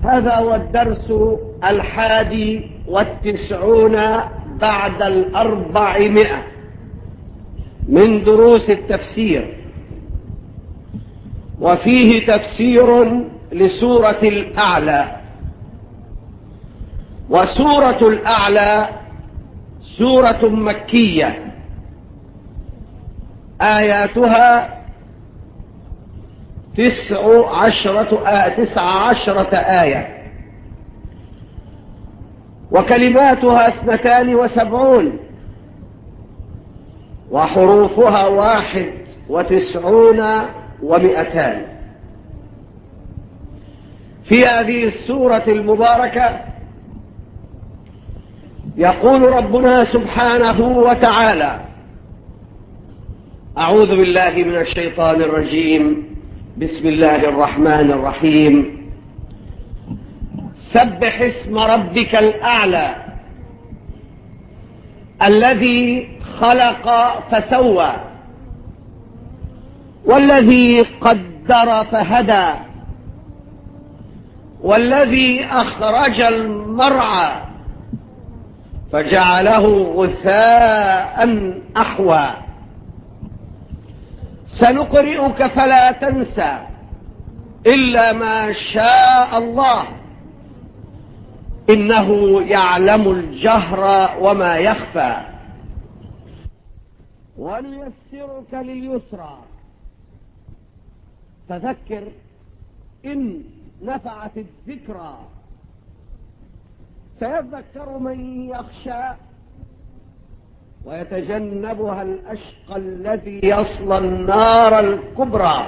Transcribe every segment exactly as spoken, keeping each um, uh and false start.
هذا هو الدرس الحادي والتسعون بعد الأربعمائة من دروس التفسير، وفيه تفسير لسورة الأعلى. وسورة الأعلى سورة مكية آياتها تسع عشرة آية تسع عشرة آية، وكلماتها اثنتان وسبعون، وحروفها واحد وتسعون ومئتان. في هذه السورة المباركة يقول ربنا سبحانه وتعالى: أعوذ بالله من الشيطان الرجيم، بسم الله الرحمن الرحيم. سبح اسم ربك الأعلى الذي خلق فسوى والذي قدر فهدى والذي أخرج المرعى فجعله غثاء أحوى. سنقرئك فلا تنسى إلا ما شاء الله إنه يعلم الجهر وما يخفى. ونيسرك لليسرى فذكر إن نفعت الذكرى. سيذكر من يخشى ويتجنبها الأشقى الذي يصلى النار الكبرى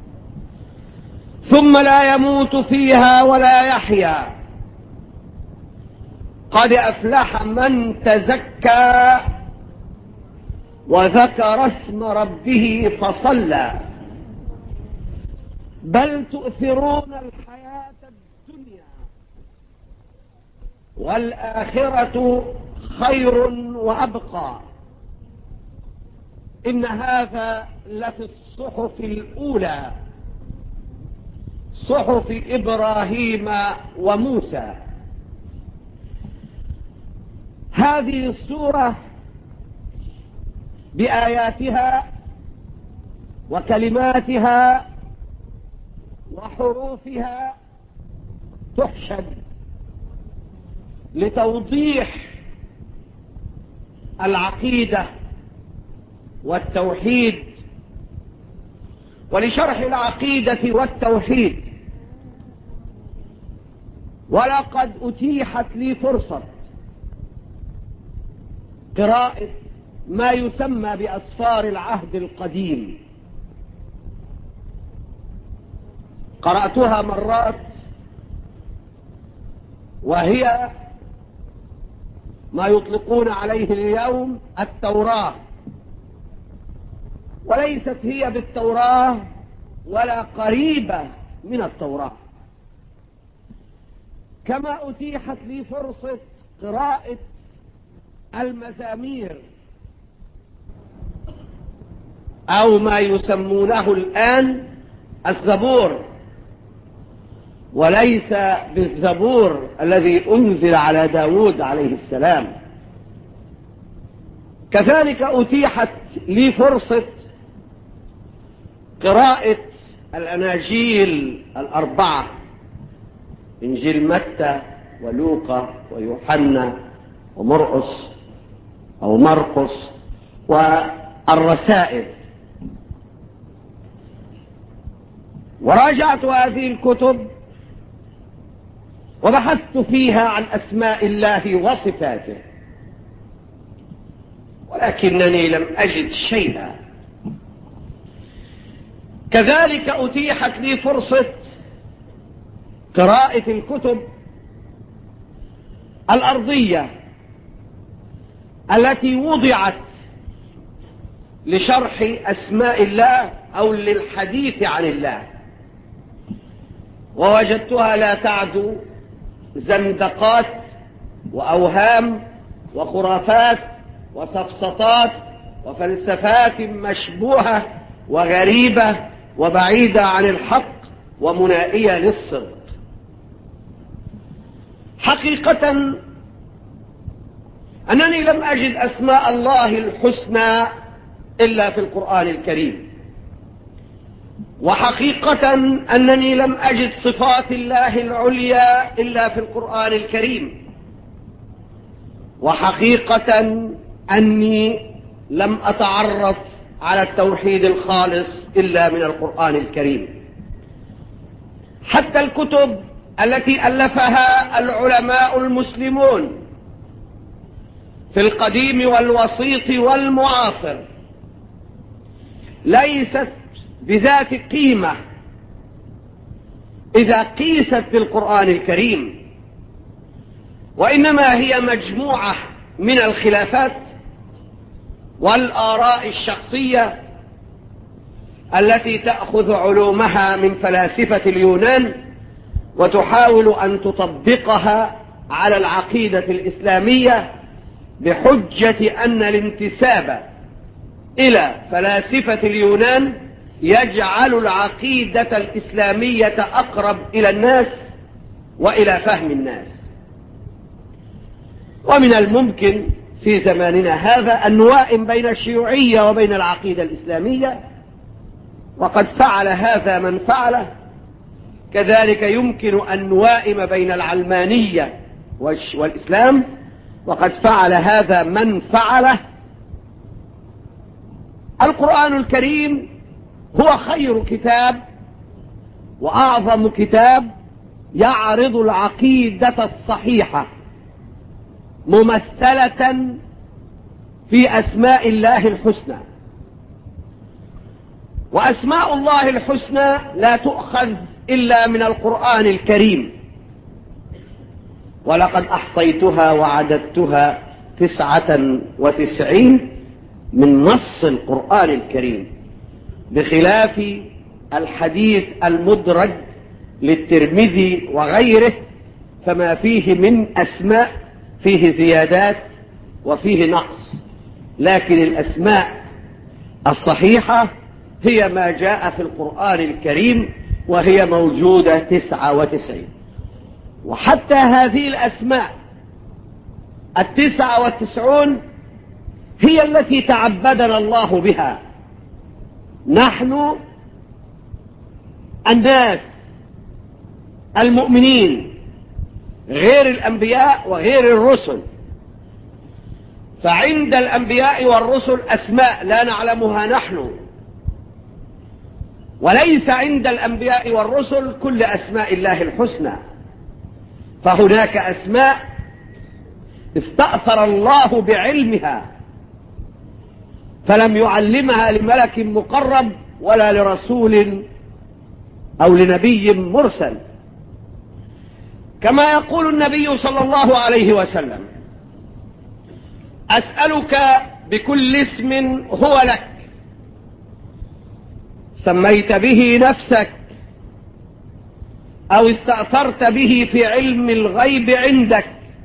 ثم لا يموت فيها ولا يحيا. قد أفلح من تزكى وذكر اسم ربه فصلى بل تؤثرون الحياة الدنيا والآخرة خير وأبقى. إن هذا لفي الصحف الأولى صحف إبراهيم وموسى. هذه السورة بآياتها وكلماتها وحروفها تحشد لتوضيح العقيدة والتوحيد ولشرح العقيدة والتوحيد. ولقد أتيحت لي فرصة قراءة ما يسمى بأسفار العهد القديم. قرأتها مرات وهي ما يطلقون عليه اليوم التوراة، وليست هي بالتوراة ولا قريبة من التوراة. كما أتيحت لي فرصة قراءة المزامير أو ما يسمونه الآن الزبور، وليس بالزبور الذي أنزل على داود عليه السلام. كذلك أتيحت لي فرصة قراءة الأناجيل الأربعة: إنجيل متى ولوقا ويوحنا ومرقس أو مرقس والرسائل. وراجعت هذه الكتب وبحثت فيها عن أسماء الله وصفاته، ولكنني لم أجد شيئا. كذلك أتيحت لي فرصة قراءة الكتب الأرضية التي وضعت لشرح أسماء الله أو للحديث عن الله، ووجدتها لا تعدو زندقات وأوهام وخرافات وسفسطات وفلسفات مشبوهة وغريبة وبعيدة عن الحق ومنائية للصدق. حقيقة أنني لم أجد أسماء الله الحسنى إلا في القرآن الكريم، وحقيقة أنني لم أجد صفات الله العليا إلا في القرآن الكريم، وحقيقة أني لم أتعرف على التوحيد الخالص إلا من القرآن الكريم. حتى الكتب التي ألفها العلماء المسلمون في القديم والوسيط والمعاصر ليست بذات قيمة إذا قيست بالقرآن الكريم، وإنما هي مجموعة من الخلافات والآراء الشخصية التي تأخذ علومها من فلاسفة اليونان وتحاول أن تطبقها على العقيدة الإسلامية بحجة أن الانتساب إلى فلاسفة اليونان يجعل العقيدة الإسلامية أقرب إلى الناس وإلى فهم الناس. ومن الممكن في زماننا هذا أن نوائم بين الشيوعية وبين العقيدة الإسلامية، وقد فعل هذا من فعله. كذلك يمكن أن نوائم بين العلمانية والإسلام، وقد فعل هذا من فعله. القرآن الكريم هو خير كتاب وأعظم كتاب يعرض العقيدة الصحيحة ممثلة في أسماء الله الحسنى، وأسماء الله الحسنى لا تؤخذ إلا من القرآن الكريم، ولقد أحصيتها وعددتها تسعة وتسعين من نص القرآن الكريم، بخلاف الحديث المدرج للترمذي وغيره فما فيه من أسماء فيه زيادات وفيه نقص، لكن الأسماء الصحيحة هي ما جاء في القرآن الكريم، وهي موجودة تسعة وتسعين. وحتى هذه الأسماء التسعة والتسعون هي التي تعبدنا الله بها نحن الناس المؤمنين غير الأنبياء وغير الرسل. فعند الأنبياء والرسل أسماء لا نعلمها نحن، وليس عند الأنبياء والرسل كل أسماء الله الحسنى. فهناك أسماء استأثر الله بعلمها فلم يعلمها لملك مقرب ولا لرسول أو لنبي مرسل، كما يقول النبي صلى الله عليه وسلم: أسألك بكل اسم هو لك سميت به نفسك أو استأثرت به في علم الغيب عندك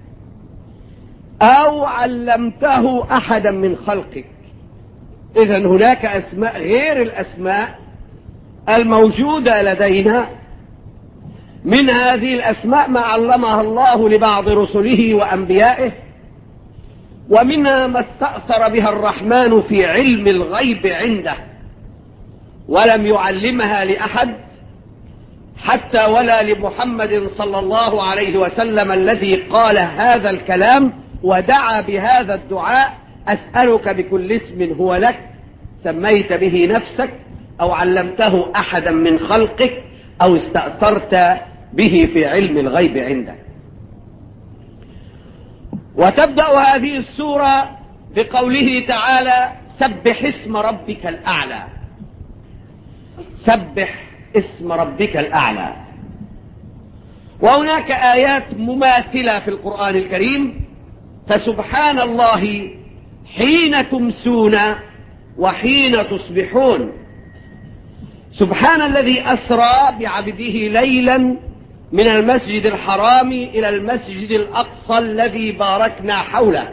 أو علمته أحدا من خلقك. إذن هناك أسماء غير الأسماء الموجودة لدينا. من هذه الأسماء ما علمها الله لبعض رسله وأنبيائه، ومنها ما استأثر بها الرحمن في علم الغيب عنده ولم يعلمها لأحد، حتى ولا لمحمد صلى الله عليه وسلم الذي قال هذا الكلام ودعا بهذا الدعاء: أسألك بكل اسم هو لك سميت به نفسك أو علمته أحدا من خلقك أو استأثرت به في علم الغيب عندك. وتبدأ هذه السورة بقوله تعالى: سبح اسم ربك الأعلى. سبح اسم ربك الأعلى. وهناك آيات مماثلة في القرآن الكريم: فسبحان الله حين تمسون وحين تصبحون. سبحان الذي أسرى بعبده ليلا من المسجد الحرام إلى المسجد الأقصى الذي باركنا حوله.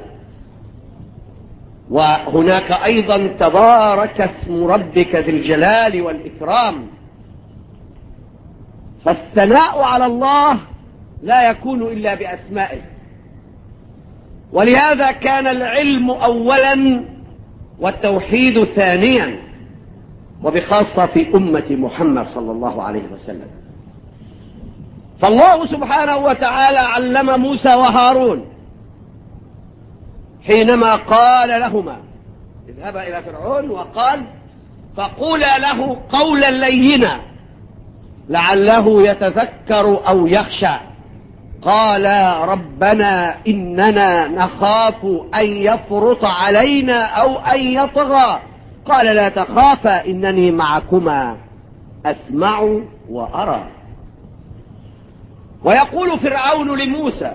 وهناك أيضا: تبارك اسم ربك ذي الجلال والإكرام. فالثناء على الله لا يكون إلا بأسمائه. ولهذا كان العلم أولا والتوحيد ثانيا، وبخاصة في أمة محمد صلى الله عليه وسلم. فالله سبحانه وتعالى علم موسى وهارون حينما قال لهما اذهبا إلى فرعون وقال فقولا له قولا لينا لعله يتذكر أو يخشى. قال ربنا إننا نخاف أن يفرط علينا أو أن يطغى. قال لا تخافا إنني معكما أسمع وأرى. ويقول فرعون لموسى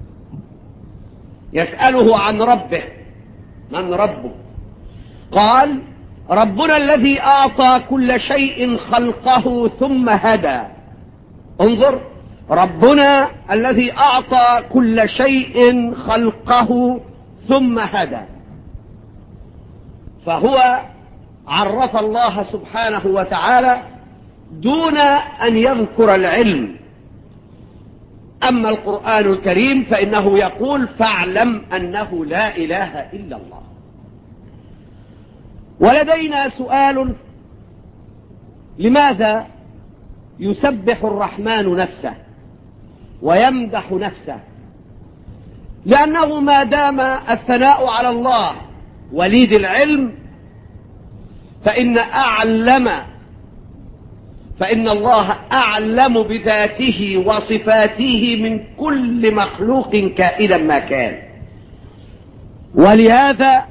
يسأله عن ربه من ربه؟ قال ربنا الذي أعطى كل شيء خلقه ثم هدى. انظر، ربنا الذي أعطى كل شيء خلقه ثم هدى. فهو عرف الله سبحانه وتعالى دون أن يذكر العلم. أما القرآن الكريم فإنه يقول فاعلم أنه لا إله إلا الله. ولدينا سؤال: لماذا يسبح الرحمن نفسه ويمدح نفسه؟ لأنه ما دام الثناء على الله وليد العلم فإن أعلم فإن الله أعلم بذاته وصفاته من كل مخلوق كائنا ما كان. ولهذا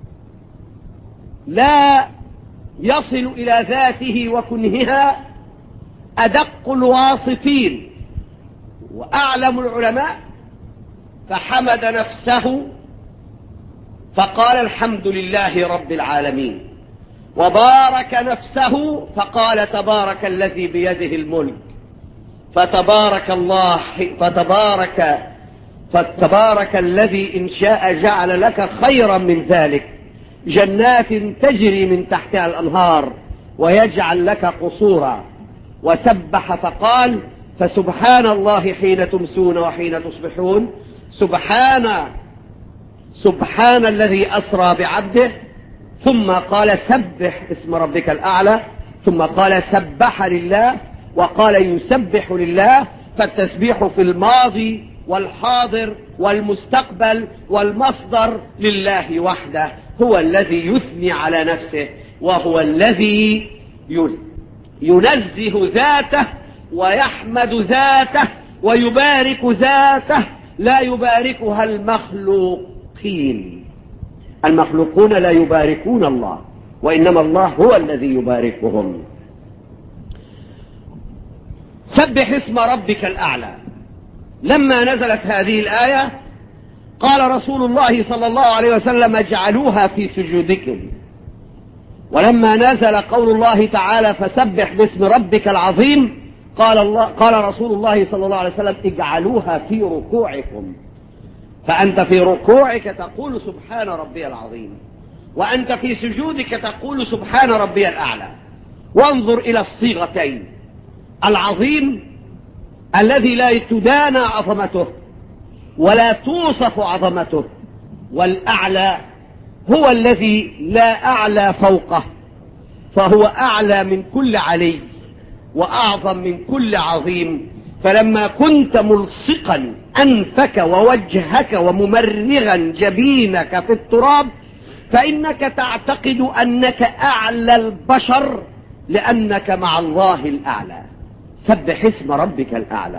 لا يصل إلى ذاته وكنهها أدق الواصفين وأعلم العلماء، فحمد نفسه فقال الحمد لله رب العالمين، وبارك نفسه فقال تبارك الذي بيده الملك، فتبارك الله فتبارك فتبارك الذي إن شاء جعل لك خيرا من ذلك جنات تجري من تحتها الأنهار ويجعل لك قصورا. وسبح فقال فسبحان الله حين تمسون وحين تصبحون، سبحان سبحان الذي أسرى بعبده، ثم قال سبح اسم ربك الأعلى، ثم قال سبح لله، وقال يسبح لله. فالتسبيح في الماضي والحاضر والمستقبل والمصدر لله وحده، هو الذي يثني على نفسه، وهو الذي ينزه ذاته ويحمد ذاته ويبارك ذاته، لا يباركها المخلوقين. المخلوقون لا يباركون الله، وإنما الله هو الذي يباركهم. سبح اسم ربك الأعلى. لما نزلت هذه الآية قال رسول الله صلى الله عليه وسلم اجعلوها في سجودكم. ولما نزل قول الله تعالى فسبح باسم ربك العظيم قال, الله قال رسول الله صلى الله عليه وسلم اجعلوها في ركوعكم. فأنت في ركوعك تقول سبحان ربي العظيم، وأنت في سجودك تقول سبحان ربي الأعلى. وانظر إلى الصيغتين: العظيم الذي لا تدانى عظمته ولا توصف عظمته، والأعلى هو الذي لا أعلى فوقه، فهو أعلى من كل علي وأعظم من كل عظيم. فلما كنت ملصقا أنفك ووجهك وممرغا جبينك في التراب فإنك تعتقد أنك أعلى البشر لأنك مع الله الأعلى. سبح اسم ربك الأعلى.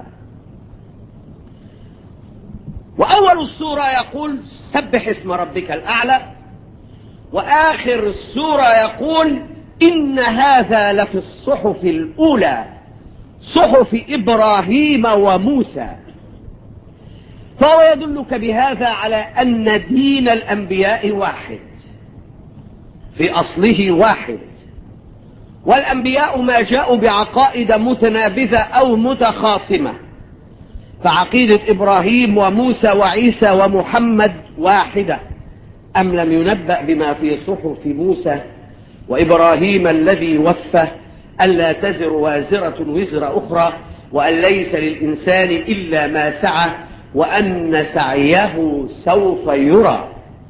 وأول السورة يقول سبح اسم ربك الأعلى، وآخر السورة يقول إن هذا لفي الصحف الأولى صحف إبراهيم وموسى. فهو يدلك بهذا على أن دين الأنبياء واحد في أصله واحد، والأنبياء ما جاءوا بعقائد متنابذة أو متخاصمة، فعقيدة إبراهيم وموسى وعيسى ومحمد واحدة. أم لم ينبأ بما في صحف موسى وإبراهيم الذي وفى ألا تزر وازرة وزر أخرى وأن ليس للإنسان إلا ما سعى وأن سعيه سوف يرى.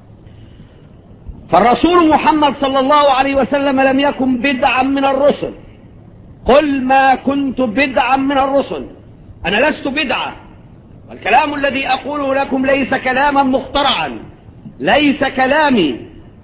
فالرسول محمد صلى الله عليه وسلم لم يكن بدعا من الرسل. قل ما كنت بدعا من الرسل، أنا لست بدعا، والكلام الذي أقوله لكم ليس كلاما مخترعا، ليس كلامي،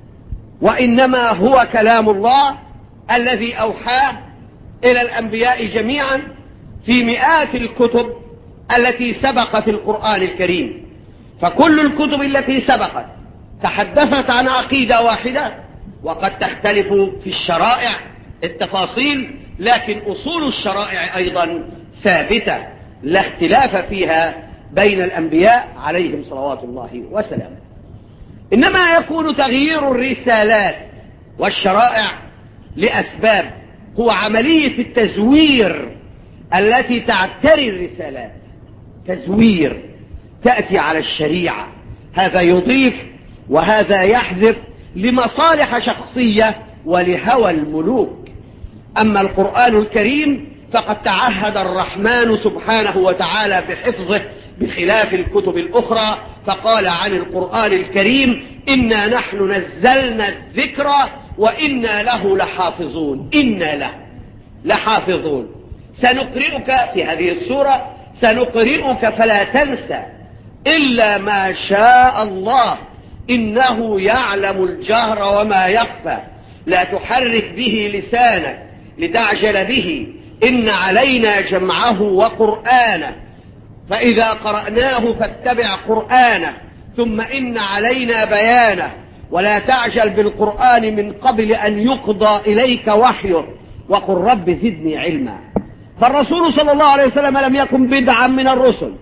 وإنما هو كلام الله الذي أوحاه إلى الأنبياء جميعا في مئات الكتب التي سبقت القرآن الكريم. فكل الكتب التي سبقت تحدثت عن عقيدة واحدة، وقد تختلف في الشرائع التفاصيل، لكن أصول الشرائع أيضا ثابتة لا اختلاف فيها بين الأنبياء عليهم صلوات الله وسلامه. إنما يكون تغيير الرسالات والشرائع لأسباب، هو عملية التزوير التي تعتري الرسالات، تزوير تأتي على الشريعة، هذا يضيف وهذا يحذف لمصالح شخصية ولهوى الملوك. أما القرآن الكريم فقد تعهد الرحمن سبحانه وتعالى بحفظه بخلاف الكتب الأخرى، فقال عن القرآن الكريم: إنا نحن نزلنا الذكر وإنا له لحافظون. إنا له لحافظون. سنقرئك في هذه السورة، سنقرئك فلا تنسى إلا ما شاء الله إنه يعلم الجهر وما يخفى، لا تحرك به لسانك لتعجل به، إن علينا جمعه وقرآنه، فإذا قرأناه فاتبع قرآنه، ثم إن علينا بيانه، ولا تعجل بالقرآن من قبل أن يقضى إليك وحيه، وقل رب زدني علما. فالرسول صلى الله عليه وسلم لم يكن بدعا من الرسل،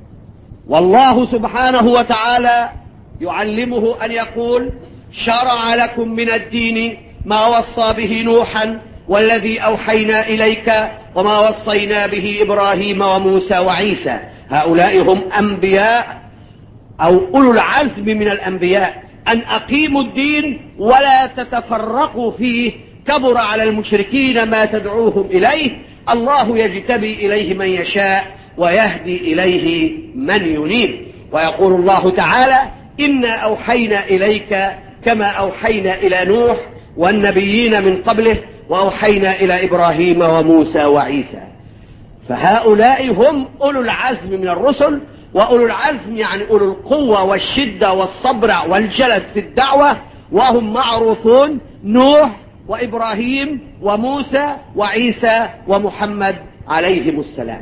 والله سبحانه وتعالى يعلمه أن يقول: شرع لكم من الدين ما وصى به نوحا والذي أوحينا إليك وما وصينا به إبراهيم وموسى وعيسى. هؤلاء هم أنبياء أو أولو العزم من الأنبياء، أن أقيموا الدين ولا تتفرقوا فيه، كبر على المشركين ما تدعوهم إليه، الله يجتبي إليه من يشاء ويهدي إليه من ينيب. ويقول الله تعالى: إنا أوحينا إليك كما أوحينا إلى نوح والنبيين من قبله وأوحينا إلى إبراهيم وموسى وعيسى. فهؤلاء هم أولو العزم من الرسل، وأولو العزم يعني أولو القوة والشدة والصبر والجلد في الدعوة، وهم معروفون: نوح وإبراهيم وموسى وعيسى ومحمد عليهم السلام.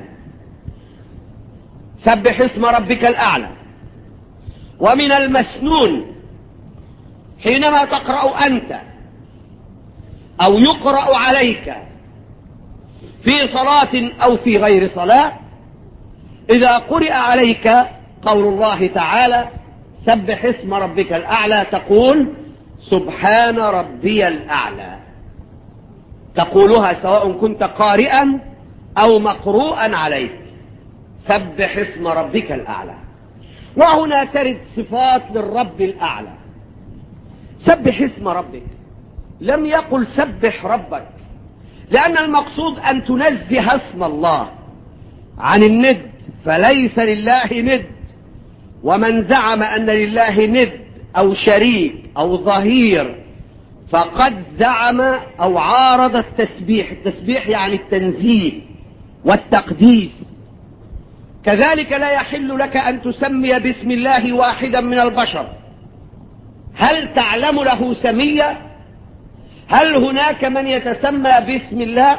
سبح اسم ربك الأعلى. ومن المسنون حينما تقرأ أنت أو يقرأ عليك في صلاة أو في غير صلاة، إذا قرئ عليك قول الله تعالى: سبح اسم ربك الأعلى، تقول: سبحان ربي الأعلى. تقولها سواء كنت قارئا أو مقروءا عليك، سبح اسم ربك الأعلى. وهنا ترد صفات للرب الأعلى. سبح اسم ربك، لم يقل سبح ربك، لأن المقصود أن تنزه اسم الله عن الند، فليس لله ند. ومن زعم أن لله ند أو شريك أو ظهير فقد زعم أو عارض التسبيح. التسبيح يعني التنزيه والتقديس. كذلك لا يحل لك أن تسمي باسم الله واحدا من البشر. هل تعلم له سمية؟ هل هناك من يتسمى باسم الله؟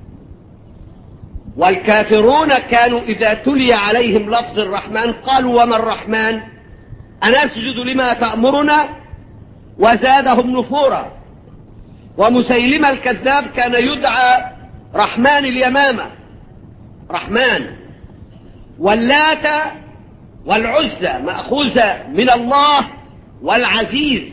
والكافرون كانوا إذا تلي عليهم لفظ الرحمن قالوا: وما الرحمن؟ أنسجد لما تأمرنا؟ وزادهم نفورا. ومسيلمة الكذاب كان يدعى رحمن اليمامة، رحمن. واللات والعزى مأخوذة من الله والعزيز.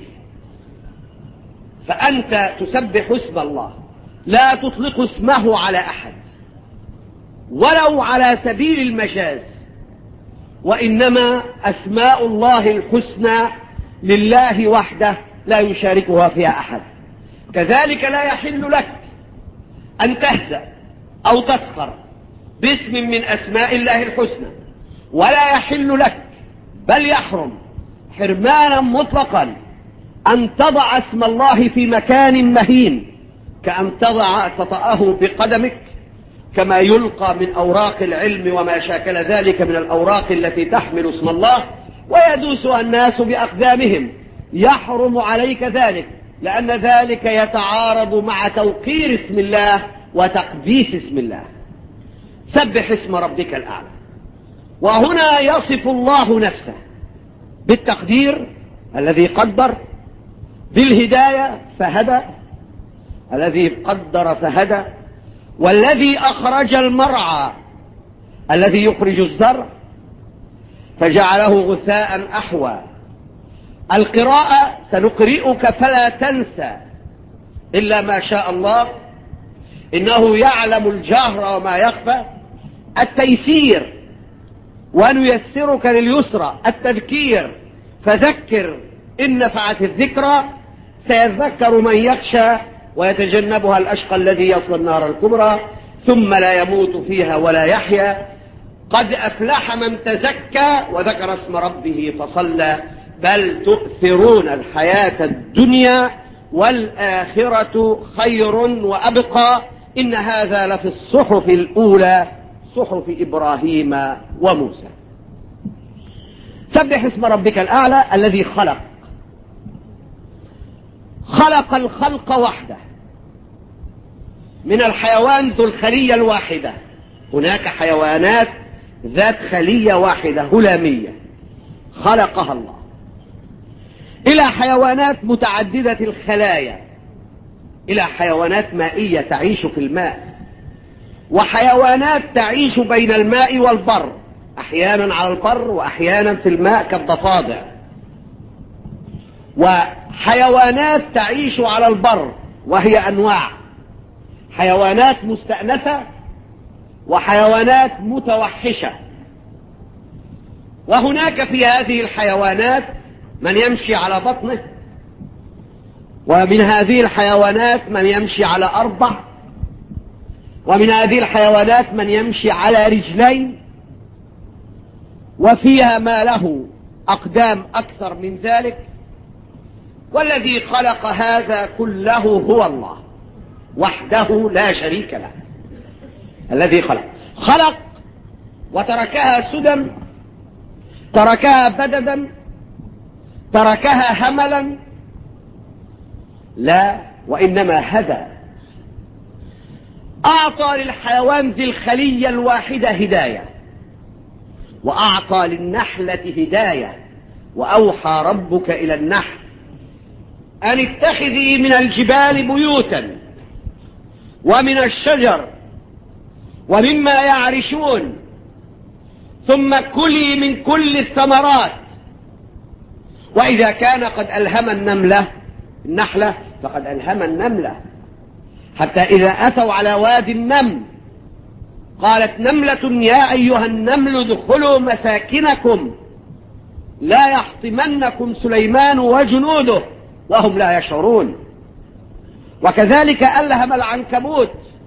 فأنت تسبح اسم الله، لا تطلق اسمه على أحد ولو على سبيل المجاز، وإنما أسماء الله الحسنى لله وحده لا يشاركها فيها أحد. كذلك لا يحل لك أن تهزأ أو تسخر باسم من أسماء الله الحسنى، ولا يحل لك بل يحرم حرمانا مطلقا أن تضع اسم الله في مكان مهين، كأن تضع تطأه بقدمك كما يلقى من أوراق العلم وما شاكل ذلك من الأوراق التي تحمل اسم الله ويدوسها الناس بأقدامهم. يحرم عليك ذلك، لأن ذلك يتعارض مع توقير اسم الله وتقديس اسم الله. سبح اسم ربك الأعلى. وهنا يصف الله نفسه بالتقدير الذي قدر، بالهداية فهدى الذي قدر فهدى، والذي أخرج المرعى الذي يخرج الزرع فجعله غثاء أحوى. القراءة سنقرئك فلا تنسى إلا ما شاء الله، إنه يعلم الجهر وما يخفى. التيسير ونيسرك لليسرى، التذكير فذكر إن نفعت الذكرى، سيذكر من يخشى ويتجنبها الأشقى الذي يصلى النار الكبرى ثم لا يموت فيها ولا يحيا. قد أفلح من تزكى وذكر اسم ربه فصلى، بل تؤثرون الحياة الدنيا والآخرة خير وأبقى، إن هذا لفي الصحف الأولى صحف إبراهيم وموسى. سبح اسم ربك الأعلى الذي خلق خلق الخلق وحده من الحيوان ذو الخلية الواحدة. هناك حيوانات ذات خلية واحدة هلامية خلقها الله، إلى حيوانات متعددة الخلايا، إلى حيوانات مائية تعيش في الماء، وحيوانات تعيش بين الماء والبر، أحيانا على البر وأحيانا في الماء كالضفادع، وحيوانات تعيش على البر وهي أنواع حيوانات مستأنسة وحيوانات متوحشة. وهناك في هذه الحيوانات من يمشي على بطنه، ومن هذه الحيوانات من يمشي على أربع، ومن هذه الحيوانات من يمشي على رجلين، وفيها ما له أقدام أكثر من ذلك. والذي خلق هذا كله هو الله وحده لا شريك له. الذي خلق خلق وتركها سدى، تركها بددا، تركها هملا، لا، وإنما هدى. أعطى للحيوان ذي الخلية الواحدة هداية، وأعطى للنحلة هداية. وأوحى ربك إلى النحل أن اتخذي من الجبال بيوتا ومن الشجر ومما يعرشون، ثم كلي من كل الثمرات. وإذا كان قد ألهم النملة النحلة فقد ألهم النملة، حتى إذا أتوا على وادي النمل قالت نملة يا أيها النمل ادخلوا مساكنكم لا يحطمنكم سليمان وجنوده وهم لا يشعرون. وكذلك ألهم العنكبوت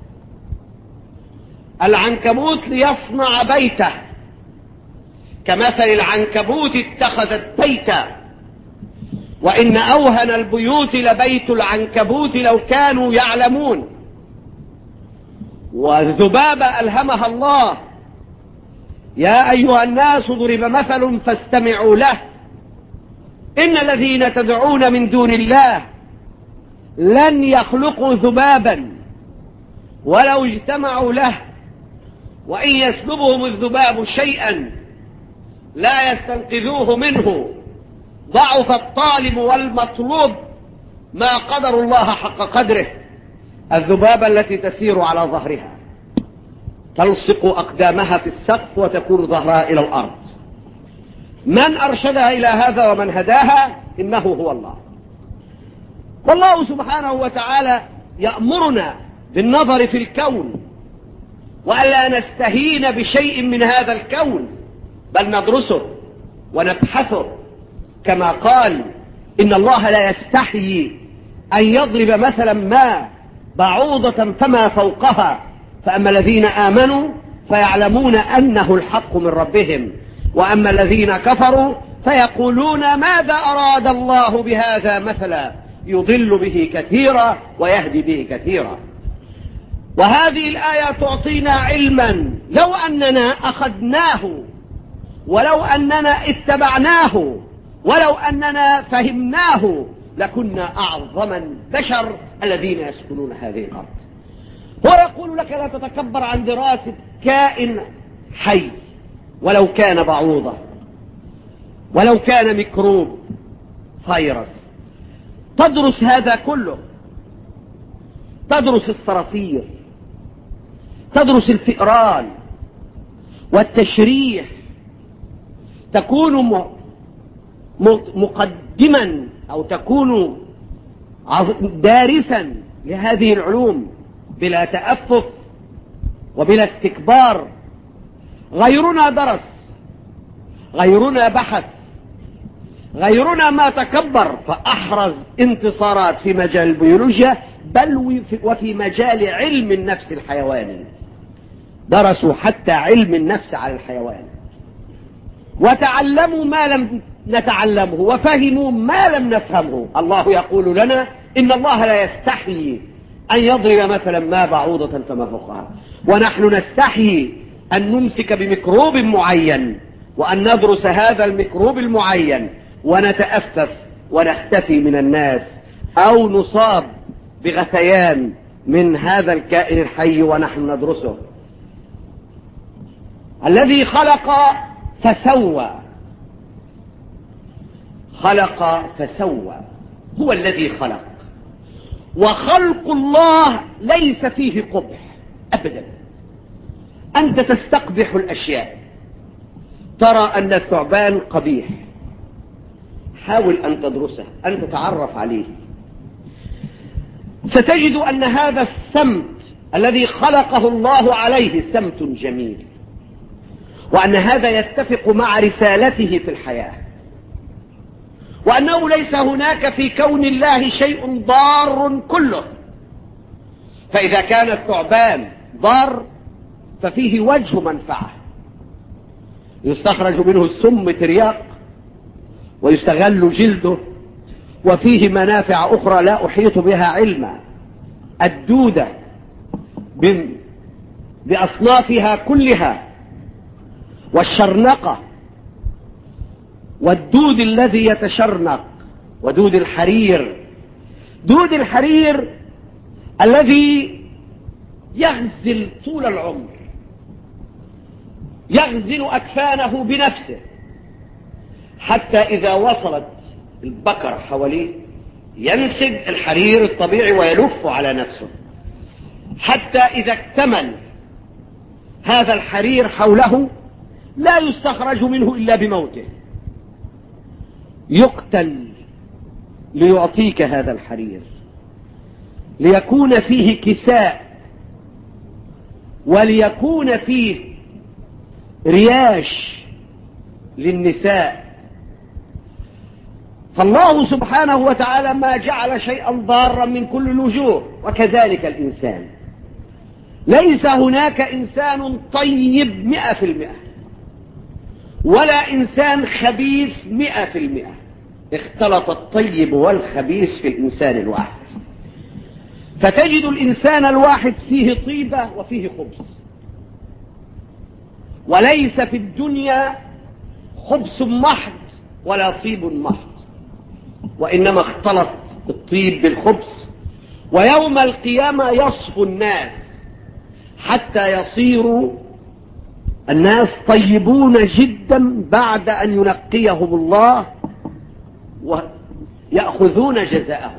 العنكبوت ليصنع بيته، كمثل العنكبوت اتخذت بيتا، وإن أوهن البيوت لبيت العنكبوت لو كانوا يعلمون. والذبابة ألهمها الله يا أيها الناس ضرب مثل فاستمعوا له إن الذين تدعون من دون الله لن يخلقوا ذبابا ولو اجتمعوا له وإن يسلبهم الذباب شيئا لا يستنقذوه منه ضعف الطالب والمطلوب ما قدر الله حق قدره. الذبابة التي تسير على ظهرها تلصق أقدامها في السقف وتكون ظهرها إلى الأرض. من أرشدها إلى هذا ومن هداها؟ إنه هو الله. والله سبحانه وتعالى يأمرنا بالنظر في الكون وألا نستهين بشيء من هذا الكون، بل ندرسه ونبحثه، كما قال إن الله لا يستحيي أن يضرب مثلا ما بعوضة فما فوقها فأما الذين آمنوا فيعلمون أنه الحق من ربهم، وأما الذين كفروا فيقولون ماذا أراد الله بهذا مثلا يضل به كثيرا ويهدي به كثيرا. وهذه الآية تعطينا علما لو أننا أخذناه، ولو أننا اتبعناه، ولو أننا فهمناه لكنا أعظم البشر الذين يسكنون هذه الأرض. هو يقول لك لا تتكبر عن دراسة كائن حي، ولو كان بعوضة، ولو كان ميكروب فيروس. تدرس هذا كله، تدرس الصراصير، تدرس الفئران والتشريح، تكون مقدما أو تكون دارسا لهذه العلوم بلا تأفف وبلا استكبار. غيرنا درس، غيرنا بحث، غيرنا ما تكبر فأحرز انتصارات في مجال البيولوجيا بل وفي مجال علم النفس الحيواني. درسوا حتى علم النفس على الحيوان، وتعلموا ما لم نتعلمه، وفهموا ما لم نفهمه. الله يقول لنا إن الله لا يستحيي أن يضرب مثلا ما بعوضة فما فوقها، ونحن نستحيي أن نمسك بميكروب معين وأن ندرس هذا الميكروب المعين ونتأفف ونختفي من الناس، أو نصاب بغثيان من هذا الكائن الحي ونحن ندرسه. الذي خلق فسوى، خلق فسوى، هو الذي خلق. وخلق الله ليس فيه قبح أبدا. أنت تستقبح الأشياء، ترى أن الثعبان قبيح، حاول أن تدرسه، أن تتعرف عليه، ستجد أن هذا السمت الذي خلقه الله عليه سمت جميل، وأن هذا يتفق مع رسالته في الحياة، وأنه ليس هناك في كون الله شيء ضار كله. فإذا كان الثعبان ضار ففيه وجه منفعة، يستخرج منه السم ترياق ويستغل جلده، وفيه منافع أخرى لا أحيط بها علما. الدودة بأصنافها كلها، والشرنقة، والدود الذي يتشرنق، ودود الحرير. دود الحرير الذي يغزل طول العمر، يغزل أكفانه بنفسه، حتى إذا وصلت البكر حواليه ينسج الحرير الطبيعي ويلف على نفسه، حتى إذا اكتمل هذا الحرير حوله لا يستخرج منه إلا بموته، يقتل ليعطيك هذا الحرير، ليكون فيه كساء، وليكون فيه رياش للنساء. فالله سبحانه وتعالى ما جعل شيئا ضارا من كل الوجوه، وكذلك الإنسان. ليس هناك إنسان طيب مئة في المئة، ولا إنسان خبيث مئة في المئة، اختلط الطيب والخبيث في الإنسان الواحد. فتجد الإنسان الواحد فيه طيبة وفيه خبث، وليس في الدنيا خبث محض ولا طيب محض، وإنما اختلط الطيب بالخبث. ويوم القيامة يصفو الناس حتى يصيروا الناس طيبون جدا بعد أن ينقيهم الله ويأخذون جزاءهم.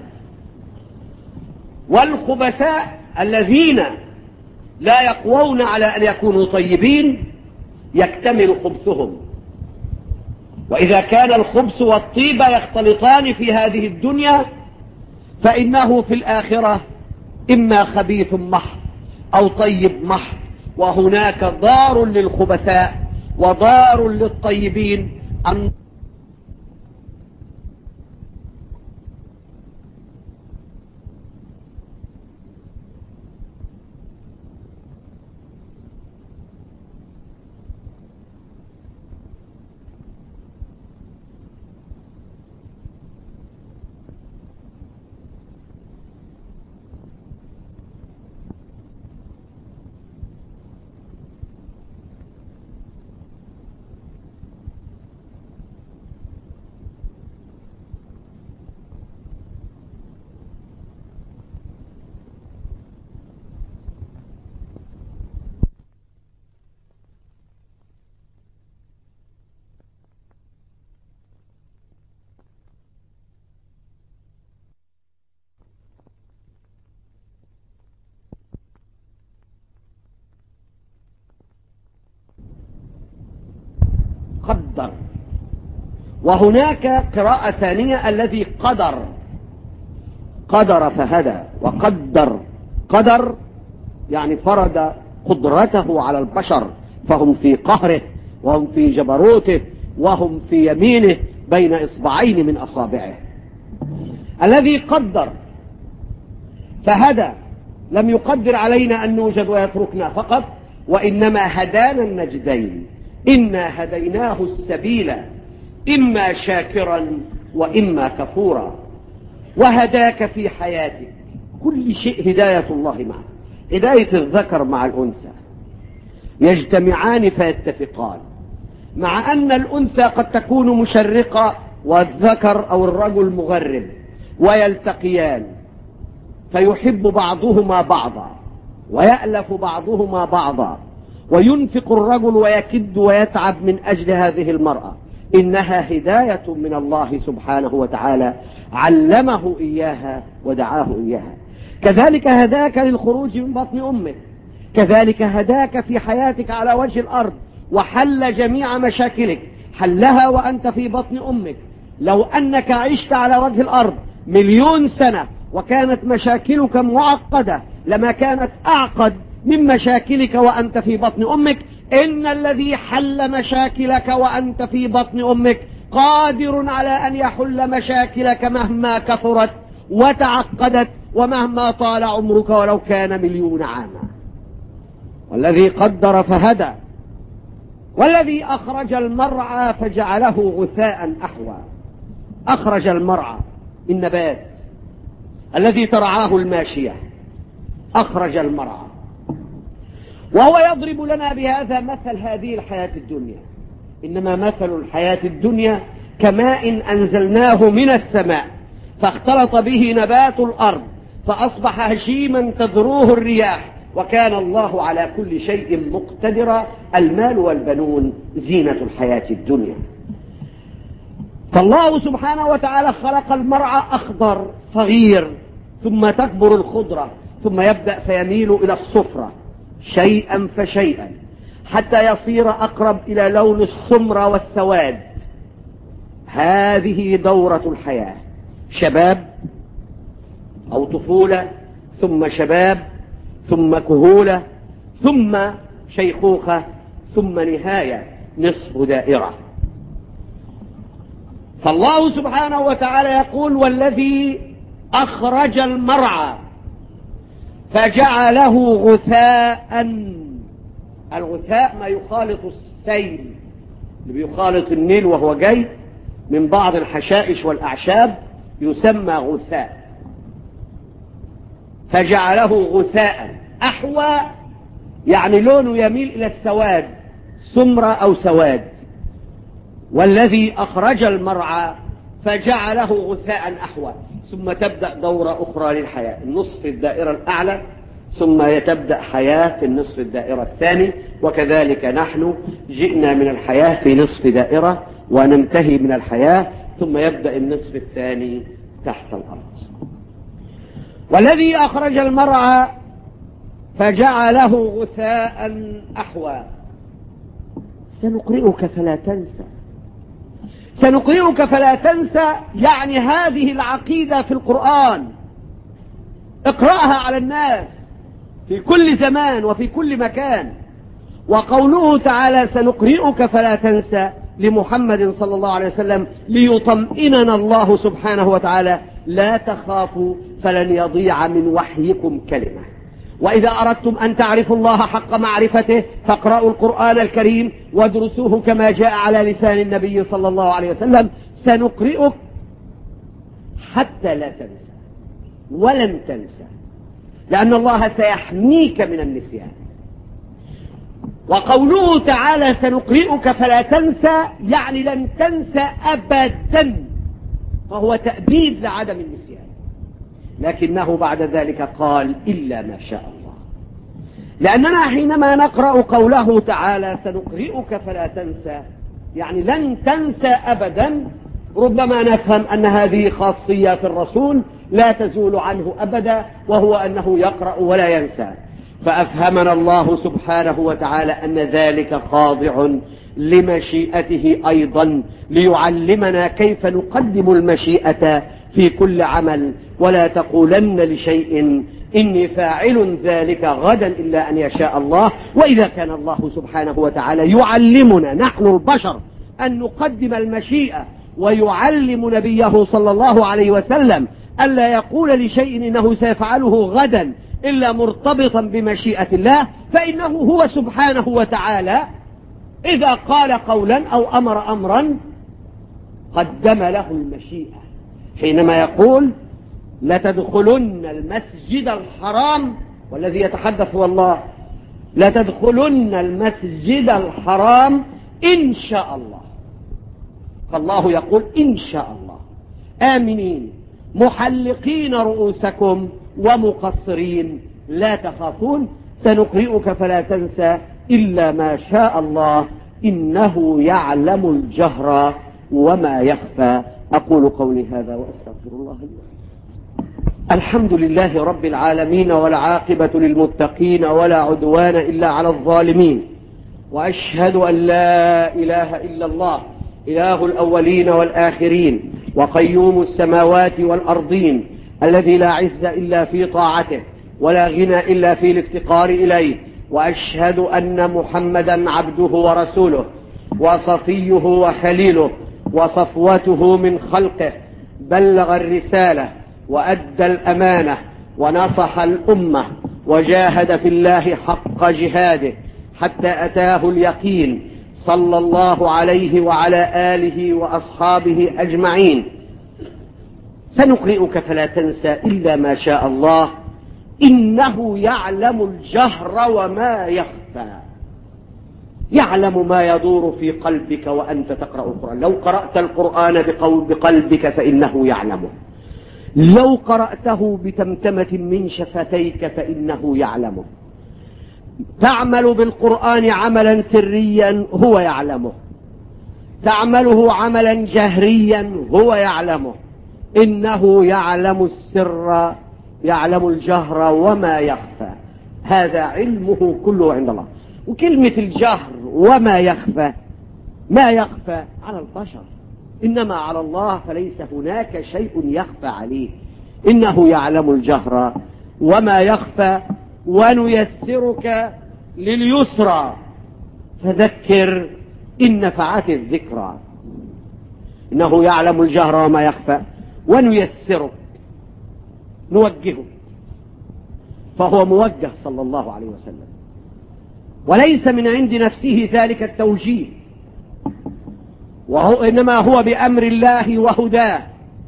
والخبثاء الذين لا يقوون على أن يكونوا طيبين يكتمل خبثهم. وإذا كان الخبث والطيب يختلطان في هذه الدنيا فإنه في الآخرة إما خبيث محض أو طيب محض، وهناك ضار للخبثاء وضار للطيبين. قدر. وهناك قراءة ثانية الذي قدر، قدر فهدى، وقدر قدر يعني فرض قدرته على البشر، فهم في قهره وهم في جبروته وهم في يمينه بين إصبعين من أصابعه. الذي قدر فهدى لم يقدر علينا أن نوجد ويتركنا فقط، وإنما هدانا النجدين، إنا هديناه السبيل إما شاكرا وإما كفورا. وهداك في حياتك، كل شيء هداية الله معه. هداية الذكر مع الأنثى يجتمعان فيتفقان، مع أن الأنثى قد تكون مشرقة والذكر أو الرجل مغرب، ويلتقيان فيحب بعضهما بعضا ويألف بعضهما بعضا، وينفق الرجل ويكد ويتعب من أجل هذه المرأة. إنها هداية من الله سبحانه وتعالى، علمه إياها ودعاه إياها. كذلك هداك للخروج من بطن أمك، كذلك هداك في حياتك على وجه الأرض وحل جميع مشاكلك، حلها وأنت في بطن أمك. لو أنك عشت على وجه الأرض مليون سنة وكانت مشاكلك معقدة لما كانت أعقد من مشاكلك وأنت في بطن أمك. إن الذي حل مشاكلك وأنت في بطن أمك قادر على أن يحل مشاكلك مهما كثرت وتعقدت ومهما طال عمرك ولو كان مليون عاما. والذي قدر فهدى، والذي أخرج المرعى فجعله غثاء أحوى. أخرج المرعى النبات الذي ترعاه الماشية، أخرج المرعى. وهو يضرب لنا بهذا مثل هذه الحياة الدنيا. إنما مثل الحياة الدنيا كماء أنزلناه من السماء فاختلط به نبات الأرض فأصبح هشيما تذروه الرياح، وكان الله على كل شيء مقتدرا. المال والبنون زينة الحياة الدنيا. فالله سبحانه وتعالى خلق المرعى أخضر صغير، ثم تكبر الخضرة، ثم يبدأ فيميل إلى الصفرة شيئا فشيئا حتى يصير أقرب إلى لون السمر والسواد. هذه دورة الحياة، شباب أو طفولة، ثم شباب، ثم كهولة، ثم شيخوخة، ثم نهاية نصف دائرة. فالله سبحانه وتعالى يقول: والذي أخرج المرعى فجعله غثاء. الغثاء ما يخالط السيل، اللي بيخالط النيل وهو جاي من بعض الحشائش والأعشاب يسمى غثاء. فجعله غثاء أحوى، يعني لونه يميل إلى السواد، سمرة أو سواد. والذي أخرج المرعى فجعله غثاء أحوى. ثم تبدأ دورة أخرى للحياة، النصف الدائرة الأعلى، ثم تبدأ حياة في النصف الدائرة الثاني. وكذلك نحن جئنا من الحياة في نصف دائرة وننتهي من الحياة، ثم يبدأ النصف الثاني تحت الأرض. والذي أخرج المرعى فجعله غثاء أحوى. سنقرئك فلا تنسى. سنقرئك فلا تنسى يعني هذه العقيدة في القرآن، اقرأها على الناس في كل زمان وفي كل مكان. وقوله تعالى سنقرئك فلا تنسى لمحمد صلى الله عليه وسلم ليطمئننا الله سبحانه وتعالى: لا تخافوا فلن يضيع من وحيكم كلمة. وإذا أردتم أن تعرفوا الله حق معرفته فاقرأوا القرآن الكريم وادرسوه كما جاء على لسان النبي صلى الله عليه وسلم. سنقرئك حتى لا تنسى، ولن تنسى، لأن الله سيحميك من النسيان. وقوله تعالى سنقرئك فلا تنسى يعني لن تنسى أبدا، فهو تأبيد لعدم النسيان. لكنه بعد ذلك قال إلا ما شاء الله، لأننا حينما نقرأ قوله تعالى سنقرئك فلا تنسى يعني لن تنسى أبدا، ربما نفهم أن هذه خاصية في الرسول لا تزول عنه أبدا، وهو أنه يقرأ ولا ينسى. فأفهمنا الله سبحانه وتعالى أن ذلك خاضع لمشيئته أيضا، ليعلمنا كيف نقدم المشيئة في كل عمل. ولا تقولن لشيء إني فاعل ذلك غدا إلا أن يشاء الله. وإذا كان الله سبحانه وتعالى يعلمنا نحن البشر أن نقدم المشيئة، ويعلم نبيه صلى الله عليه وسلم ألا يقول لشيء إنه سيفعله غدا إلا مرتبطا بمشيئة الله، فإنه هو سبحانه وتعالى إذا قال قولا أو أمر أمرا قدم له المشيئة. حينما يقول لتدخلن المسجد الحرام، والذي يتحدث هو الله، لتدخلن المسجد الحرام إن شاء الله، فالله يقول إن شاء الله، آمنين محلقين رؤوسكم ومقصرين لا تخافون، سنقرئك فلا تنسى إلا ما شاء الله إنه يعلم الجهر وما يخفى. أقول قولي هذا وأستغفر الله لي. الحمد لله رب العالمين، والعاقبة للمتقين، ولا عدوان إلا على الظالمين، وأشهد أن لا إله إلا الله إله الأولين والآخرين، وقيوم السماوات والأرضين، الذي لا عز إلا في طاعته، ولا غنى إلا في الافتقار إليه. وأشهد أن محمدا عبده ورسوله، وصفيه وخليله، وصفوته من خلقه، بلغ الرسالة وأدى الأمانة، ونصح الأمة، وجاهد في الله حق جهاده حتى أتاه اليقين، صلى الله عليه وعلى آله وأصحابه أجمعين. سنقرئك فلا تنسى إلا ما شاء الله إنه يعلم الجهر وما يخفى. يعلم ما يدور في قلبك وأنت تقرأ القرآن. لو قرأت القرآن بقلبك فإنه يعلمه، لو قرأته بتمتمة من شفتيك فإنه يعلمه. تعمل بالقرآن عملا سريا هو يعلمه، تعمله عملا جهريا هو يعلمه. إنه يعلم السر، يعلم الجهر وما يخفى. هذا علمه كله عند الله. وكلمة الجهر وما يخفى، ما يخفى على البشر، إنما على الله فليس هناك شيء يخفى عليه. إنه يعلم الجهر وما يخفى. ونيسرك لليسرى فذكر إن نفعت الذكرى. إنه يعلم الجهر وما يخفى، ونيسرك، نوجهه، فهو موجه صلى الله عليه وسلم، وليس من عند نفسه ذلك التوجيه، وهو إنما هو بأمر الله وهداه.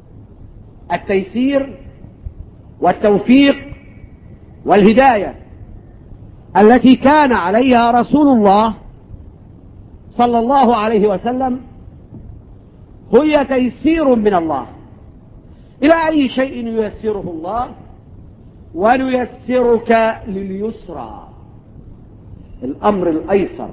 التيسير والتوفيق والهداية التي كان عليها رسول الله صلى الله عليه وسلم هي تيسير من الله. إلى أي شيء ييسره الله؟ ونيسرك لليسرى، الأمر الأيسر.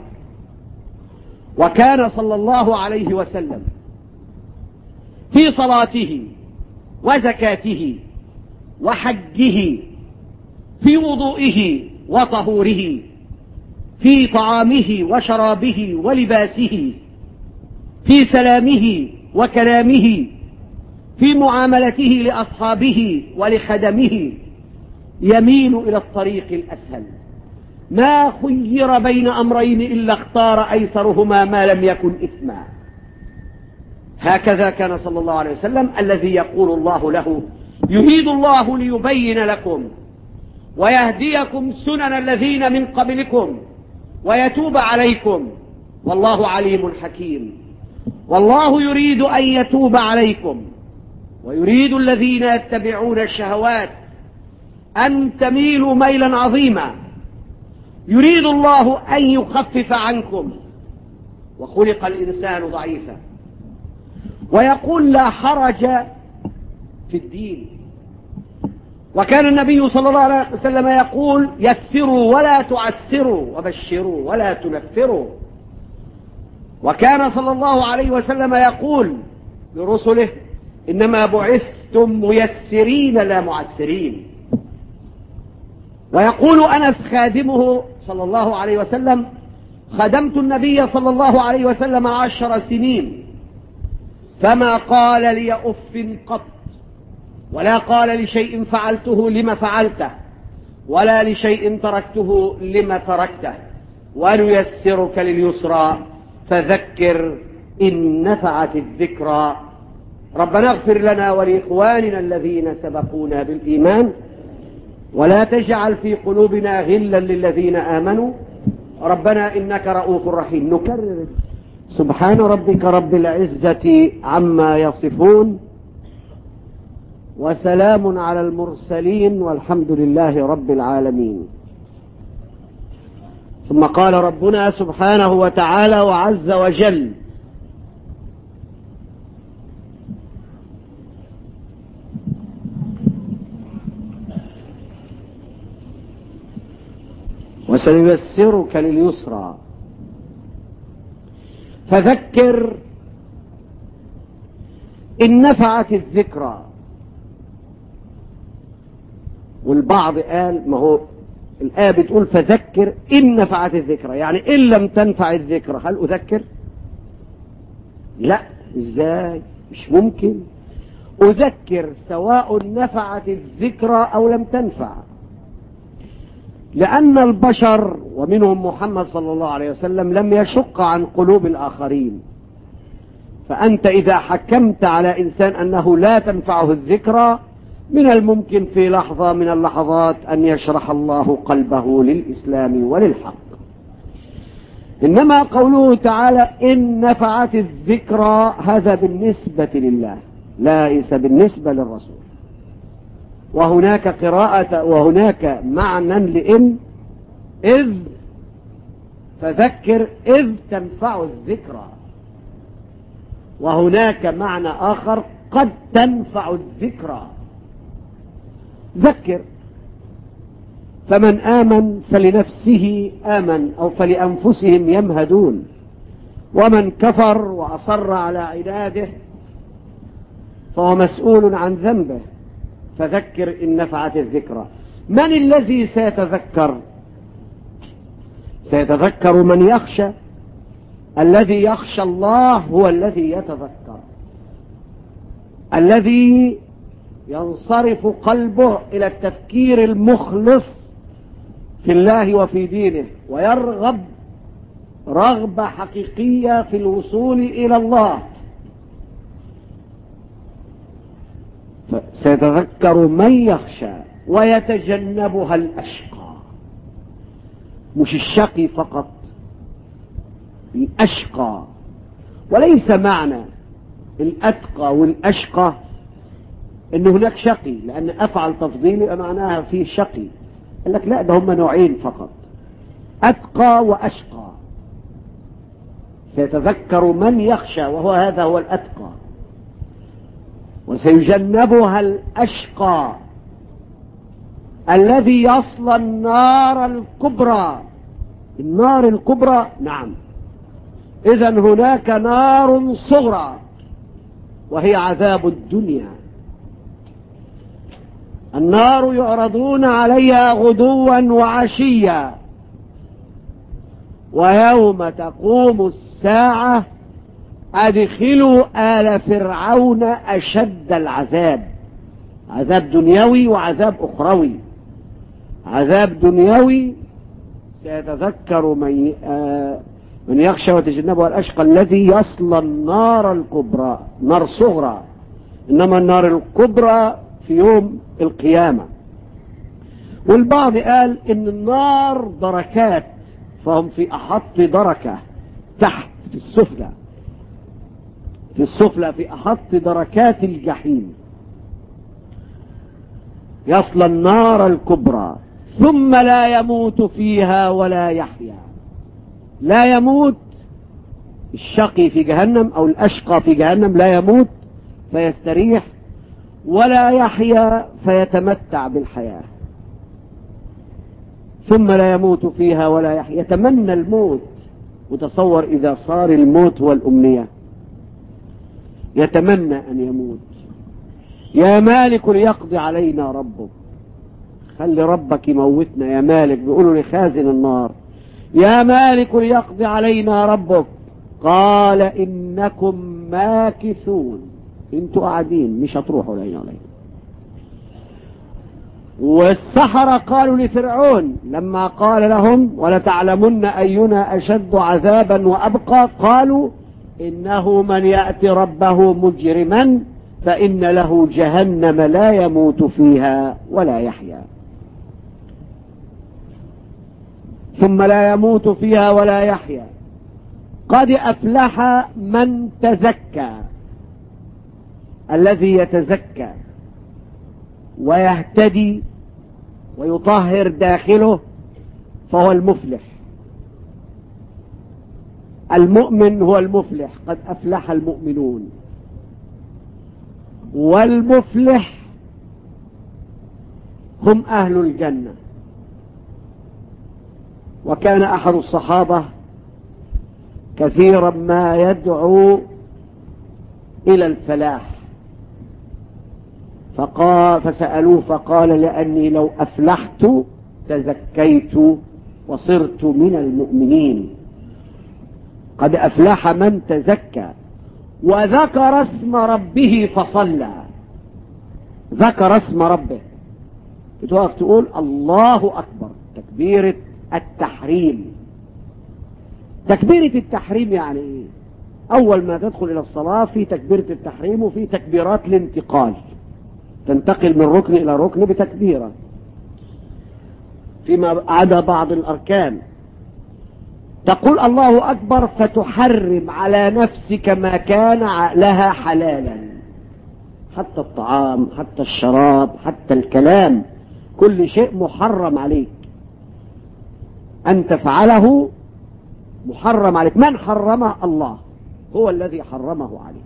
وكان صلى الله عليه وسلم في صلاته وزكاته وحجه، في وضوئه وطهوره، في طعامه وشرابه ولباسه، في سلامه وكلامه، في معاملته لأصحابه ولخدمه، يميل إلى الطريق الأسهل. ما خير بين أمرين إلا اختار أيسرهما ما لم يكن إثما. هكذا كان صلى الله عليه وسلم، الذي يقول الله له: يريد الله ليبين لكم ويهديكم سنن الذين من قبلكم ويتوب عليكم والله عليم حكيم. والله يريد أن يتوب عليكم، ويريد الذين يتبعون الشهوات أن تميلوا ميلا عظيما. يريد الله أن يخفف عنكم، وخلق الإنسان ضعيفا. ويقول: لا حرج في الدين. وكان النبي صلى الله عليه وسلم يقول: يسروا ولا تعسروا، وبشروا ولا تنفروا. وكان صلى الله عليه وسلم يقول لرسله: إنما بعثتم ميسرين لا معسرين. ويقول أنس خادمه صلى الله عليه وسلم: خدمت النبي صلى الله عليه وسلم عشر سنين فما قال لي أف قط، ولا قال لشيء فعلته لم فعلته، ولا لشيء تركته لم تركته، ونيسرك لليسرى فذكر إن نفعت الذكرى. ربنا اغفر لنا ولإخواننا الذين سبقونا بالإيمان، ولا تجعل في قلوبنا غلا للذين آمنوا ربنا إنك رؤوف رحيم. نكرر: سبحان ربك رب العزة عما يصفون، وسلام على المرسلين، والحمد لله رب العالمين. ثم قال ربنا سبحانه وتعالى وعز وجل: وسنيسرك لليسرى فذكر إن نفعت الذكرى. والبعض قال ما هو الآية بتقول فذكر إن نفعت الذكرى، يعني إن لم تنفع الذكرى هل أذكر؟ لا، إزاي؟ مش ممكن أذكر سواء نفعت الذكرى أو لم تنفع، لأن البشر ومنهم محمد صلى الله عليه وسلم لم يشق عن قلوب الآخرين. فأنت إذا حكمت على إنسان أنه لا تنفعه الذكرى، من الممكن في لحظة من اللحظات أن يشرح الله قلبه للإسلام وللحق. إنما قوله تعالى إن نفعت الذكرى هذا بالنسبة لله ليس بالنسبة للرسول. وهناك قراءة وهناك معنى لإن إذ فذكر إذ تنفع الذكرى، وهناك معنى آخر قد تنفع الذكرى. ذكر، فمن آمن فلنفسه آمن أو فلأنفسهم يمهدون، ومن كفر وأصر على عناده فهو مسؤول عن ذنبه. فذكر إن نفعت الذكرى. من الذي سيتذكر؟ سيتذكر من يخشى. الذي يخشى الله هو الذي يتذكر، الذي ينصرف قلبه إلى التفكير المخلص في الله وفي دينه، ويرغب رغبة حقيقية في الوصول إلى الله. سيتذكر من يخشى ويتجنبها الأشقى. مش الشقي فقط، الأشقى. وليس معنى الأتقى والأشقى إن هناك شقي، لأن أفعل تفضيل يبقى معناها فيه شقي. قال لك لا، ده هم نوعين فقط، أتقى وأشقى. سيتذكر من يخشى وهو هذا هو الأتقى، وسيجنبها الأشقى الذي يصلى النار الكبرى. النار الكبرى، نعم. إذن هناك نار صغرى وهي عذاب الدنيا. النار يعرضون عليها غدوا وعشيا، ويوم تقوم الساعة أدخلوا آل فرعون أشد العذاب. عذاب دنيوي وعذاب أخروي. عذاب دنيوي سيتذكر من آه من يخشى وتجنبه الأشقى الذي يصلى النار الكبرى. نار صغرى، إنما النار الكبرى في يوم القيامة. والبعض قال إن النار دركات، فهم في أحط دركة تحت في السفلى، في السفلى في أحط دركات الجحيم. يصلى النار الكبرى ثم لا يموت فيها ولا يحيا. لا يموت الشقي في جهنم أو الأشقى في جهنم، لا يموت فيستريح، ولا يحيا فيتمتع بالحياة. ثم لا يموت فيها ولا يحيا، يتمنى الموت. وتصور إذا صار الموت هو الأمنية، يتمنى أن يموت. يا مالك ليقضي علينا ربك. خلي ربك يموتنا يا مالك. بيقولوا لخازن النار يا مالك ليقضي علينا ربك، قال إنكم ماكثون، انتوا قاعدين مش هتروحوا لين ولين. والسحرة قالوا لفرعون لما قال لهم ولتعلمن أينا أشد عذابا وأبقى، قالوا إنه من يأتي ربه مجرما فإن له جهنم لا يموت فيها ولا يحيا، ثم لا يموت فيها ولا يحيا. قد أفلح من تزكى، الذي يتزكى ويهتدي ويطهر داخله فهو المفلح. المؤمن هو المفلح، قد أفلح المؤمنون. والمفلح هم أهل الجنة. وكان أحد الصحابة كثيرا ما يدعو إلى الفلاح، فقال فسألوه فقال لأني لو أفلحت تزكيت وصرت من المؤمنين. قد أفلح من تزكى وذكر اسم ربه فصلى. ذكر اسم ربه، بتوقف تقول الله أكبر، تكبيرة التحريم. تكبيرة التحريم يعني ايه؟ أول ما تدخل إلى الصلاة في تكبيرة التحريم وفي تكبيرات الانتقال، تنتقل من ركن إلى ركن بتكبيرة فيما عدا بعض الأركان. تقول الله أكبر فتحرم على نفسك ما كان لها حلالا، حتى الطعام حتى الشراب حتى الكلام، كل شيء محرم عليك أن تفعله، محرم عليك. من حرمه؟ الله هو الذي حرمه عليك.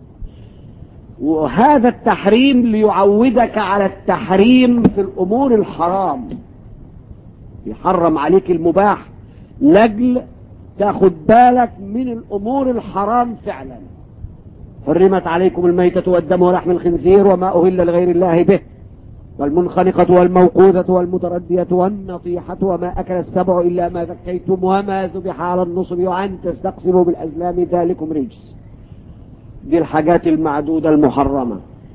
وهذا التحريم ليعودك على التحريم في الأمور الحرام، يحرم عليك المباح لجل تاخد بالك من الأمور الحرام فعلا. حرمت عليكم الميتة والدم ولحم الخنزير وما أهل لغير الله به والمنخنقة والموقوذة والمتردية والنطيحة وما أكل السبع إلا ما ذكيتم وما ذبح على النصب وأن تستقسموا بالأزلام ذلكم رجس. دي الحاجات المعدودة المحرمة.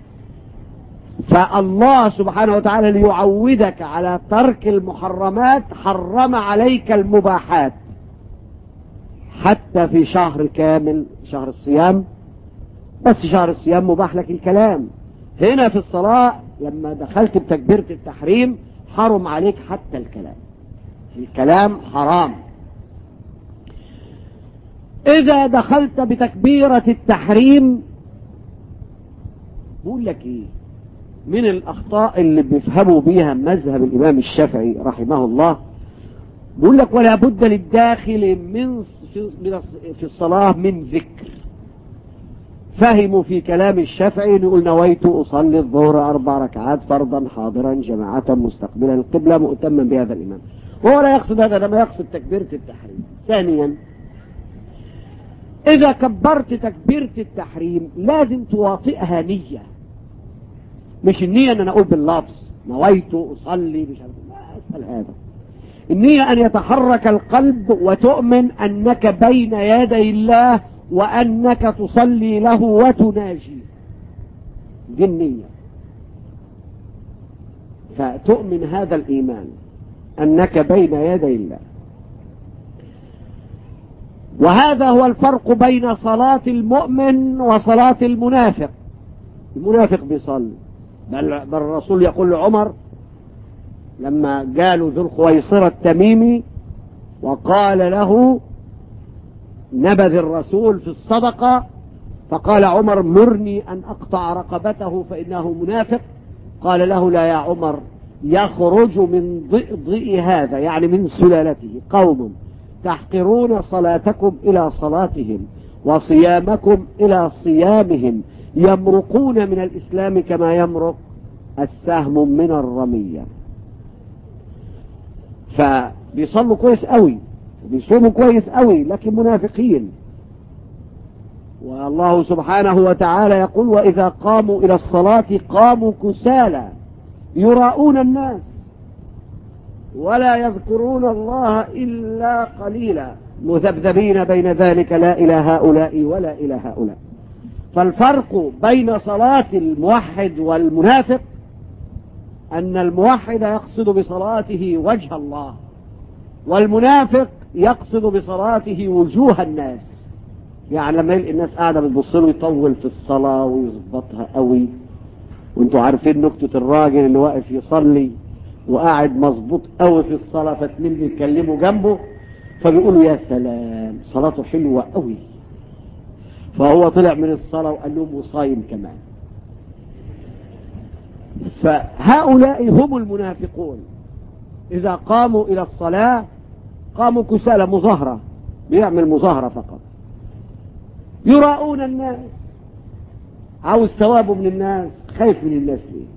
فالله سبحانه وتعالى ليعودك على ترك المحرمات حرم عليك المباحات، حتى في شهر كامل شهر الصيام، بس شهر الصيام مباح لك الكلام. هنا في الصلاة لما دخلت بتكبيرة التحريم حرم عليك حتى الكلام، الكلام حرام. إذا دخلت بتكبيرة التحريم بقول لك إيه من الأخطاء اللي بيفهموا بيها مذهب الإمام الشافعي رحمه الله، بقول لك ولا بد للداخل من في الصلاة من ذكر. فهموا في كلام الشافعي نقول نويت أصلي الظهر أربع ركعات فرضا حاضرا جماعة مستقبلا القبلة مؤتما بهذا الإمام، وهو لا يقصد هذا، لما يقصد تكبيرة التحريم. ثانيا إذا كبرت تكبيرة التحريم لازم تواطئها نية، مش النية أن أنا أقول باللفظ نويت أصلي، مش أسهل هذا. النية أن يتحرك القلب وتؤمن أنك بين يدي الله وأنك تصلي له وتناجي، دي النية. فتؤمن هذا الإيمان أنك بين يدي الله. وهذا هو الفرق بين صلاة المؤمن وصلاة المنافق. المنافق بيصلي، بل, بل الرسول يقول لعمر لما قالوا ذو الخويصرة التميمي وقال له نبذ الرسول في الصدقة، فقال عمر مرني أن أقطع رقبته فإنه منافق. قال له لا يا عمر، يخرج من ضئضئ هذا يعني من سلالته قوم تحقرون صلاتكم إلى صلاتهم وصيامكم إلى صيامهم، يمرقون من الإسلام كما يمرق السهم من الرمية. فبيصلوا كويس قوي وبيصوموا كويس قوي لكن منافقين. والله سبحانه وتعالى يقول وإذا قاموا إلى الصلاة قاموا كسالى يراؤون الناس. ولا يذكرون الله إلا قليلا مذبذبين بين ذلك لا إلى هؤلاء ولا إلى هؤلاء. فالفرق بين صلاة الموحد والمنافق أن الموحد يقصد بصلاته وجه الله، والمنافق يقصد بصلاته وجوه الناس. يعني لما يلقي الناس قاعدة بتبص له يطول في الصلاة ويظبطها قوي، وانتوا عارفين نكتة الراجل اللي واقف يصلي وقاعد مظبوط قوي في الصلاة، فاتنين بيتكلموا جنبه فبيقولوا يا سلام صلاته حلوة قوي، فهو طلع من الصلاة وقال لهم وصايم كمان. فهؤلاء هم المنافقون، إذا قاموا إلى الصلاة قاموا كسالى، مظاهرة، بيعمل مظاهرة فقط، يراؤون الناس، عاوز ثوابه من الناس، خايف من الناس ليه؟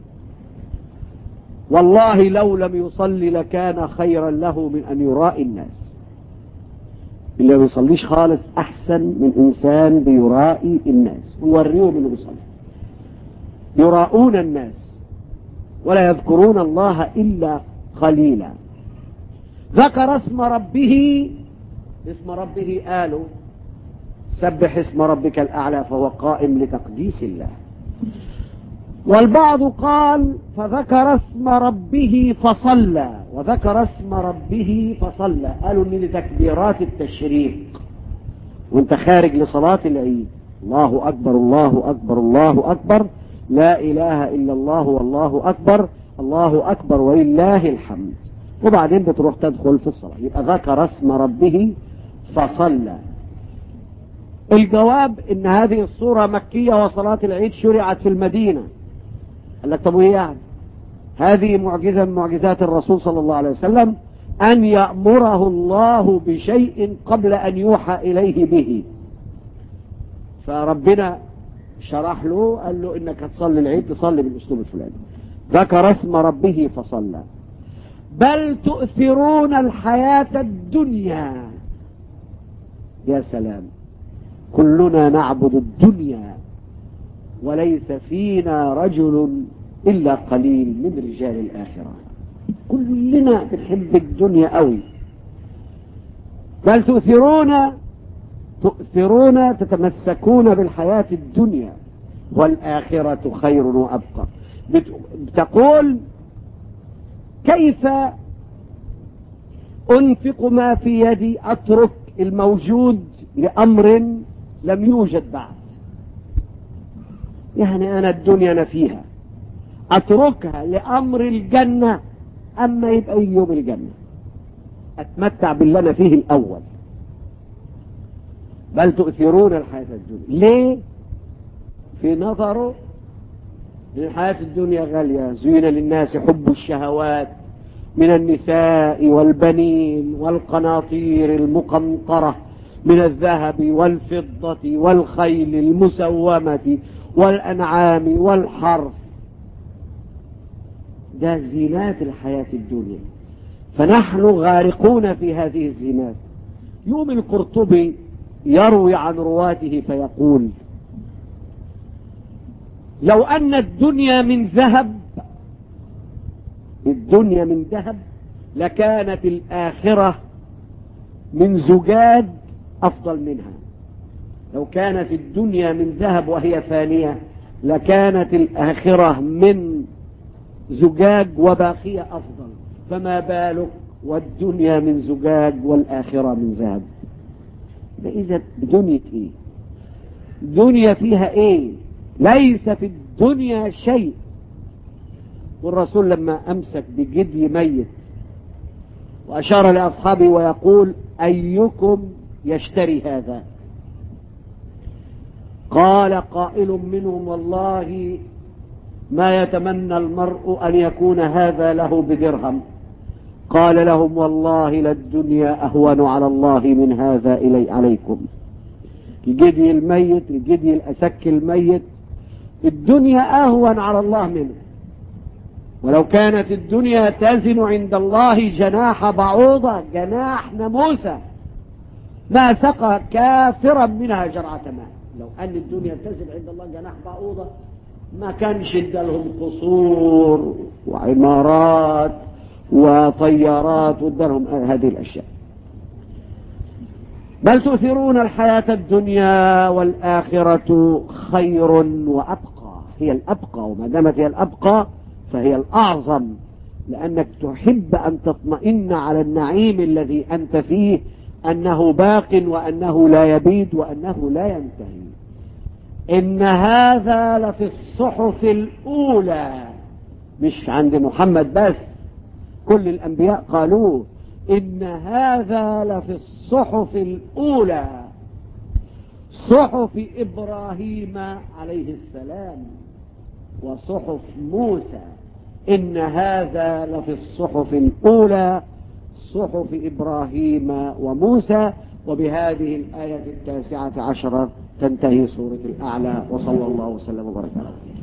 والله لو لم يصلي لكان خيرا له من أن يرائي الناس. اللي ما بيصليش خالص أحسن من إنسان بيرائي الناس ويوريهم إنه بيصلي. يراؤون الناس ولا يذكرون الله إلا قليلا. ذكر اسم ربه، اسم ربه قالوا سبح اسم ربك الأعلى، فهو قائم لتقديس الله. والبعض قال فذكر اسم ربه فصلى، وذكر اسم ربه فصلى، قالوا ان لتكبيرات التشريق وانت خارج لصلاة العيد، الله أكبر الله أكبر الله أكبر، لا إله إلا الله والله أكبر، الله أكبر ولله الحمد، وبعدين بتروح تدخل في الصلاة، يبقى ذكر اسم ربه فصلى. الجواب ان هذه الصورة مكية وصلاة العيد شرعت في المدينة. قال لك طب وايه يعني؟ هذه معجزة من معجزات الرسول صلى الله عليه وسلم، أن يأمره الله بشيء قبل أن يوحى إليه به. فربنا شرح له، قال له إنك هتصلي العيد تصلي بالأسلوب الفلاني. ذكر اسم ربه فصلى. بل تؤثرون الحياة الدنيا. يا سلام، كلنا نعبد الدنيا وليس فينا رجل إلا قليل من رجال الآخرة. كلنا بنحب الدنيا قوي. بل تؤثرون تؤثرون تتمسكون بالحياة الدنيا والآخرة خير وأبقى. بتقول كيف أنفق ما في يدي، أترك الموجود لأمر لم يوجد بعد. يعني أنا الدنيا أنا فيها، أتركها لأمر الجنة، أما يبقى يوم الجنة أتمتع باللي أنا فيه الأول. بل تؤثرون الحياة الدنيا. ليه؟ في نظره الحياة الدنيا غالية. زين للناس حب الشهوات من النساء والبنين والقناطير المقنطرة من الذهب والفضة والخيل المسومة والأنعام والحرث. ده زينات الحياة الدنيا، فنحن غارقون في هذه الزينات. يوم القرطبي يروي عن رواته فيقول لو أن الدنيا من ذهب، الدنيا من ذهب، لكانت الآخرة من زجاج أفضل منها. لو كانت الدنيا من ذهب وهي فانية لكانت الآخرة من زجاج وباقية أفضل، فما بالك والدنيا من زجاج والآخرة من ذهب. إذا دنيا إيه؟ دنيا فيها إيه؟ ليس في الدنيا شيء. والرسول لما أمسك بجدي ميت وأشار لأصحابه ويقول أيكم يشتري هذا؟ قال قائل منهم والله ما يتمنى المرء أن يكون هذا له بدرهم. قال لهم والله للدنيا أهون على الله من هذا إلي عليكم. الجدي الميت، الجدي الأسك الميت، الدنيا أهون على الله منه. ولو كانت الدنيا تزن عند الله جناح بعوضة، جناح ناموسة، ما سقى كافرا منها جرعة ماء. لو أن الدنيا تزن عند الله جناح بعوضة ما كانش ادالهم قصور وعمارات وطيارات ودرهم هذه الأشياء. بل تؤثرون الحياة الدنيا والآخرة خير وأبقى. هي الأبقى، وما دامت هي الأبقى فهي الأعظم، لأنك تحب أن تطمئن على النعيم الذي أنت فيه أنه باق وأنه لا يبيد وأنه لا ينتهي. إن هذا لفي الصحف الأولى، مش عند محمد بس، كل الأنبياء قالوه. إن هذا لفي الصحف الأولى، صحف إبراهيم عليه السلام وصحف موسى. إن هذا لفي الصحف الأولى، صحف إبراهيم وموسى. وبهذه الآية التاسعة عشرة تنتهي سورة الأعلى، وصلى الله وسلم وبارك على